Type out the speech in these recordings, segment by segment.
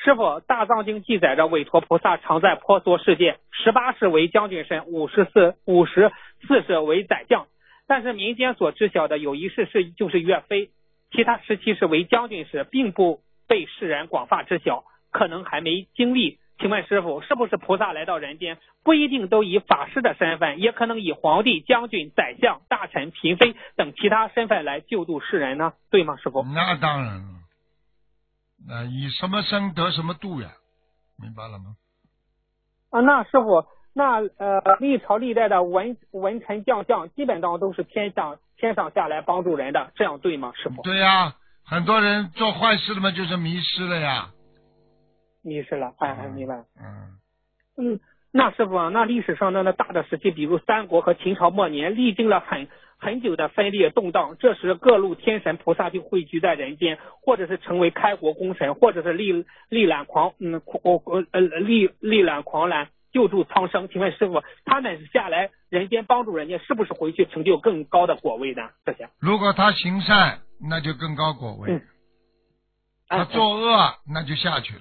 师傅，大藏经记载着韦陀菩萨常在婆娑世界，18世为将军身，54世为宰相。但是民间所知晓的有一世就是岳飞，其他17世为将军时，并不被世人广泛知晓，可能还没经历。请问师傅，是不是菩萨来到人间，不一定都以法师的身份，也可能以皇帝、将军、宰相、大臣、嫔妃等其他身份来救度世人呢？对吗，师傅？ 那当然了，以什么生得什么度呀，明白了吗？ 那师傅，那历朝历代的文臣将相，基本上都是天上下来帮助人的，这样对吗，师傅？ 对呀，很多人做坏事了嘛，就是迷失了呀。 迷失了，明白了。那师傅，那历史上那大的时期，比如三国和秦朝末年，历经了很久的分裂动荡，这时各路天神菩萨就汇聚在人间，或者是成为开国功臣，或者是力挽狂澜，救助苍生。请问师傅，他们下来人间帮助人家，是不是回去成就更高的果位呢？这些， 如果他行善，那就更高果位；他作恶，那就下去了。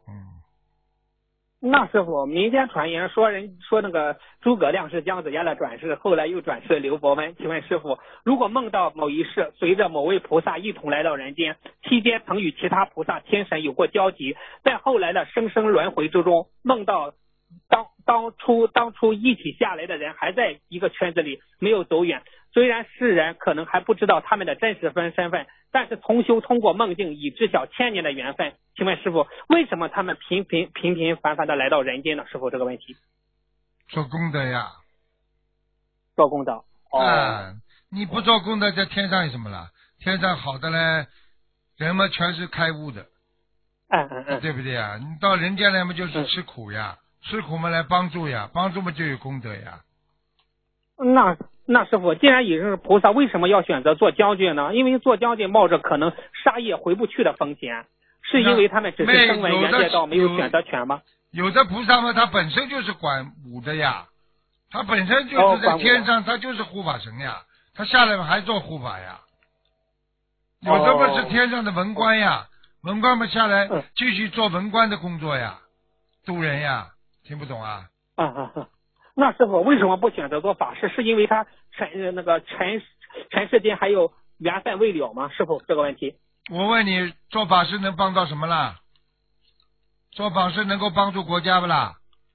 那师傅，民间传言说那个诸葛亮是姜子牙的转世，后来又转世刘伯温。请问师傅，如果梦到某一世随着某位菩萨一同来到人间，期间曾与其他菩萨天神有过交集，在后来的生生轮回之中，梦到当初一起下来的人还在一个圈子里没有走远，虽然世人可能还不知道他们的真实身份，但是同修通过梦境已知晓千年的缘分。请问师傅，为什么他们频繁的来到人间呢？师傅，这个问题。 做功德呀。 做功德。 你不做功德，在天上有什么了？天上好的嘞，人们全是开悟的。对不对呀？你到人间来嘛，就是吃苦呀，吃苦嘛来帮助呀，帮助嘛就有功德呀。 那师傅，既然已经是菩萨，为什么要选择做将军呢？因为做将军冒着可能杀业回不去的风险，是因为他们只是声闻缘界道，没有选择权吗？ 有的菩萨嘛，他本身就是管武的呀，他本身就是在天上，他就是护法神呀，他下来嘛还做护法呀。有的嘛是天上的文官呀，文官嘛下来继续做文官的工作呀，渡人呀，听不懂啊？ 那师傅为什么不选择做法师？是因为他尘世间还有缘分未了吗？师傅，这个问题。 我问你，做法师能帮到什么啦？做法师能够帮助国家不啦？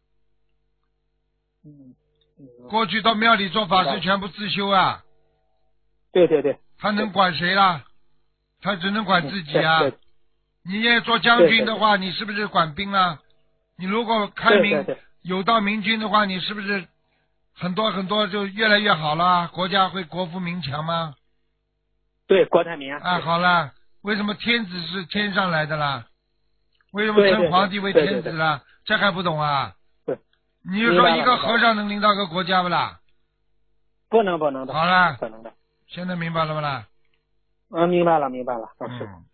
过去到庙里做法师全部自修啊。 对。 他能管谁啦？他只能管自己啊。你也做将军的话，你是不是管兵啊？你如果开明有道明君的话，你是不是很多就越来越好了？国家会国富民强吗？ 对，国泰民安。好了，为什么天子是天上来的啦？为什么称皇帝为天子啦？这还不懂啊？你就说一个和尚能领导个国家不啦？ 不能。 好了， 可能的。 现在明白了不啦？ 明白了，老师。